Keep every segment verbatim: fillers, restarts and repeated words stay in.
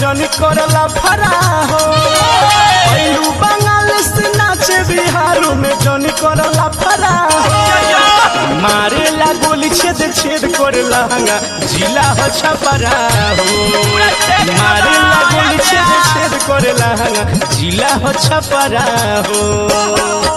जन करला फरा हो पहलू बंगाल से नाचे बिहार में जन करला फरा हो मारे ला गोली छेद छेद कर लहंगा जिला हो छपरा हो मारे ला गोली छेद छेद कर लहंगा जिला हो छपरा हो।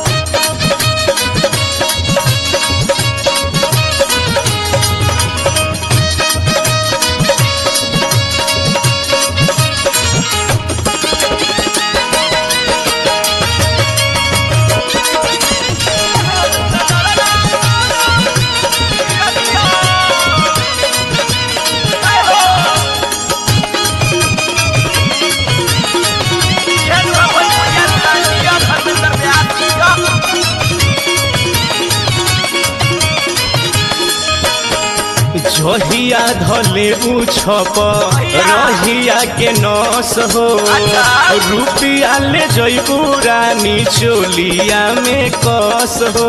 जहिया धले छप रहिया के नस हो रुपिया ले जइबू रानी चोलिया में कस हो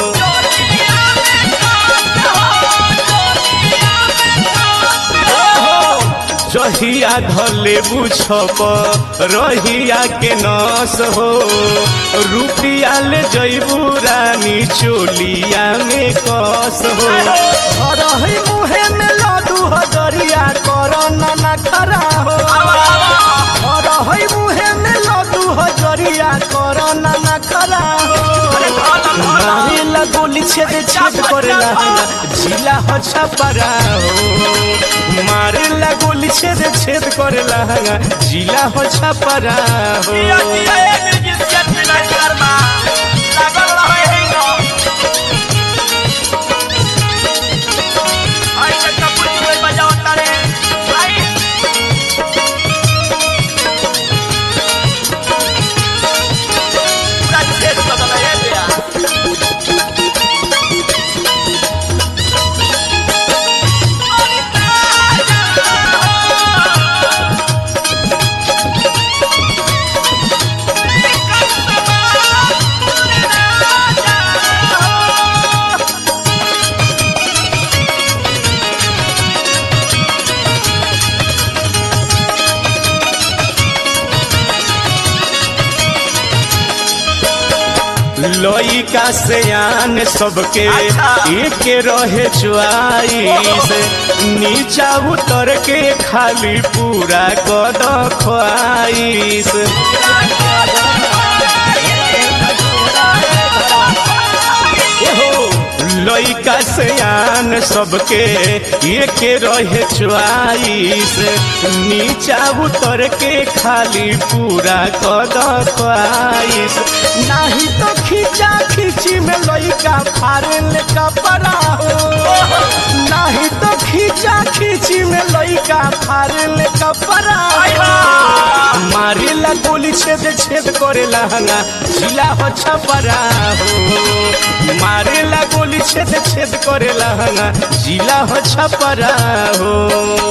जहिया धले छप रहिया के नस हो रुपिया ले जइबू रानी चोलिया में कस हो रही मुहे में लड्डू हजरिया करो ना खरा हो रही मुहे में लड्डू हजरिया करो ना खरा हो मारेला गोली छेद छेद करेला जिला हो छपरा हो मारेला गोली छेद छेद करेला जिला हो छपरा हो। लइका से आन सबके एक रहे च्वाइस नीचा उतर के खाली पूरा कद ख्वाइस लइका से आन सबके एक रहे च्वाइस नीचा उतर के खाली पूरा कद ख्वाइस नहीं तो खींचा खींची में लइका फारेल कपड़ा हो नहीं तो खींचा खींची में लइका फारेल कपड़ा मारेला गोली छेद छेद करेला हंगा जिला हो छपरा हो मारेला गोली छेद छेद करेला हंगा जिला हो छपरा हो।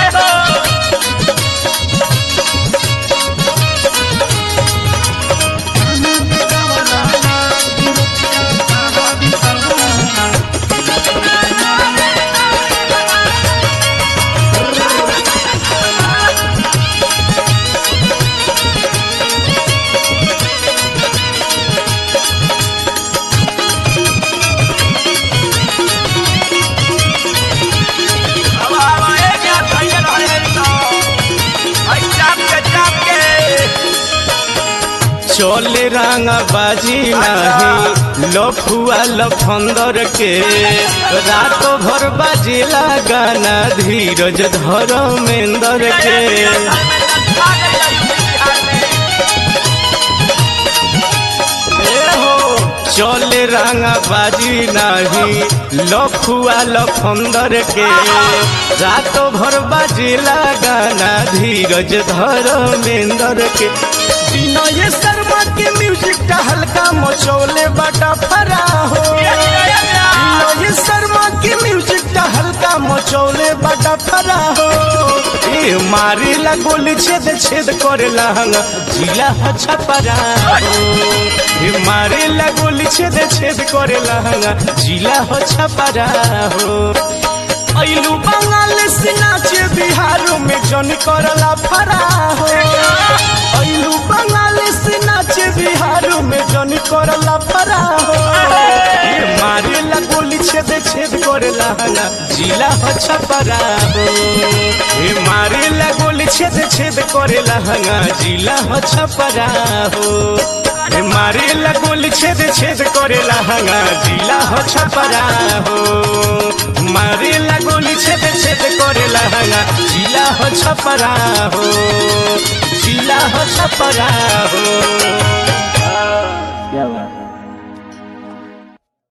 चले रंगा बाजी नहीं लफुआ लफंदर के रात भर बाजेला गाना धीरज धर्मेंद्र के चले रंगा बाजी नहीं लफुआ लफंदर के रात भर बाजेला गाना धीरज धर्मेंद्र के विनय शर्मा के म्यूजिक का हल्का मचौले बटा फरा हो विनय शर्मा के म्यूजिक का हल्का मचौले बटा फरा हो ए मारेला गोली छेद छेद करेला जिला हो छपरा हो ए मारेला गोली छेद छेद करेला जिला हो छपरा हो। अइलू बंगाल से नाचे बिहार में जन करला फरा हो अइलू बंगाल से नाचे बिहार में जन करला फरा हो ये मारे ला गोली छेद छेद करेला हंगा जिला हो छपरा हो ये मारे ला गोली छेद छेद करेला हंगा जिला हो छपरा हो ये मारे ला गोली छेद छेद करेला हंगा जिला हो छपरा हो मारे ला गोली छेद छेद करेला हंगा जिला हो छपरा हो जिला हो छपरा हो।